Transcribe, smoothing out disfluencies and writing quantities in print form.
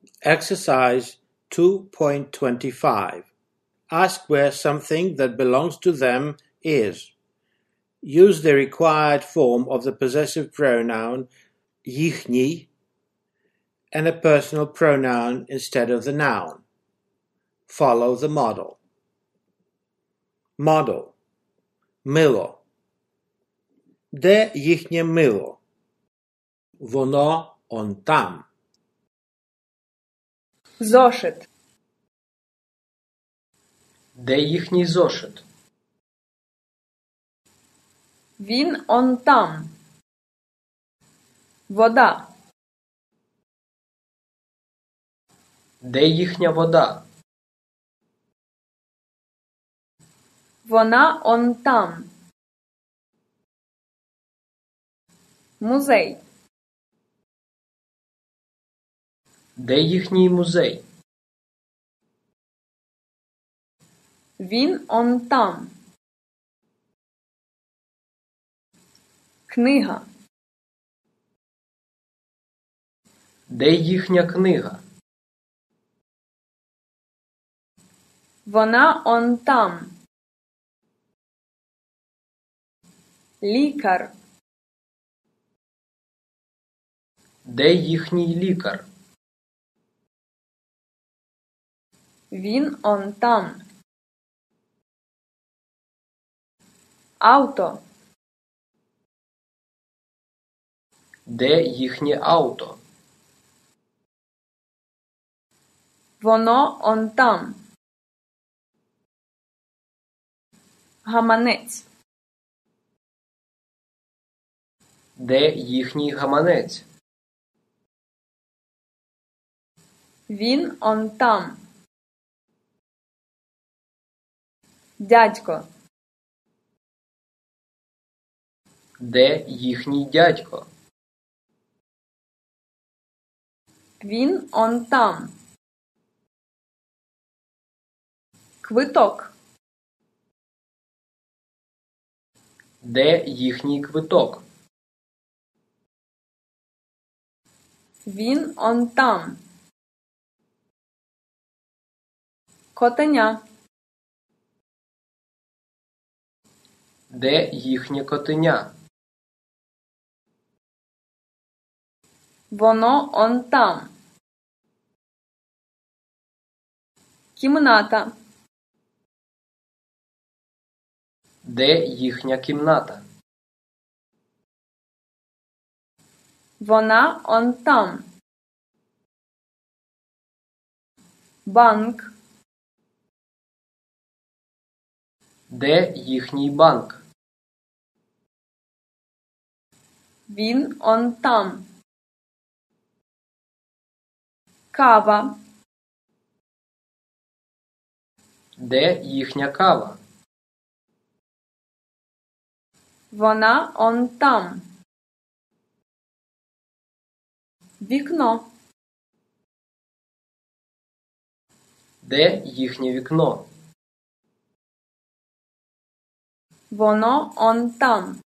Exercise 2.25. Ask where something that belongs to them is. Use the required form of the possessive pronoun їхній and a personal pronoun instead of the noun. Follow the model. Model. Мило. Де їхнє мило? Воно он там. Зошит. Де їхній зошит? Він он там. Вода. Де їхня вода? Вона он там. Музей. Де їхній музей? Він он там. Книга. Де їхня книга? Вона он там. Лікар. Де їхній лікар? Він он там. Авто. Де їхнє авто? Воно он там. Гаманець. Де їхній гаманець? Він он там. Дядько. Де їхній дядько? Він он там. Квиток. Де їхній квиток? Він он там. Котеня. Де їхнє котеня? Воно он там. Кімната. Де їхня кімната? Вона он там. Банк. Де їхній банк? Він он там. Кава. Де їхня кава? Вона он там. Вікно. Де їхнє вікно? Воно он там.